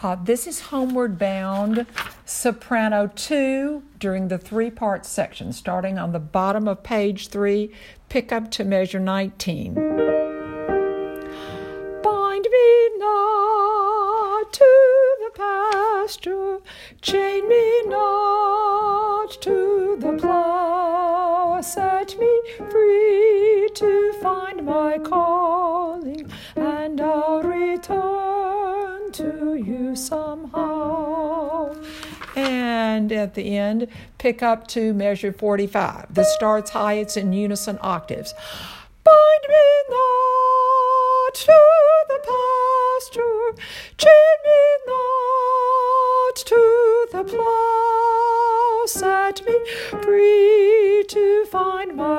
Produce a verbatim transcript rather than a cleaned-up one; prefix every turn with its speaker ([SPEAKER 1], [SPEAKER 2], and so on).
[SPEAKER 1] Uh, this is Homeward Bound, soprano two, during the three-part section, starting on the bottom of page three, pick up to measure nineteen. Bind me not to the pasture, chain me not to the plow, set me free to find my calling, and I'll return to you somehow. And at the end, pick up to measure forty-five. This starts high, it's in unison octaves. Bind me not to the pasture, chain me not to the plow, set me free to find my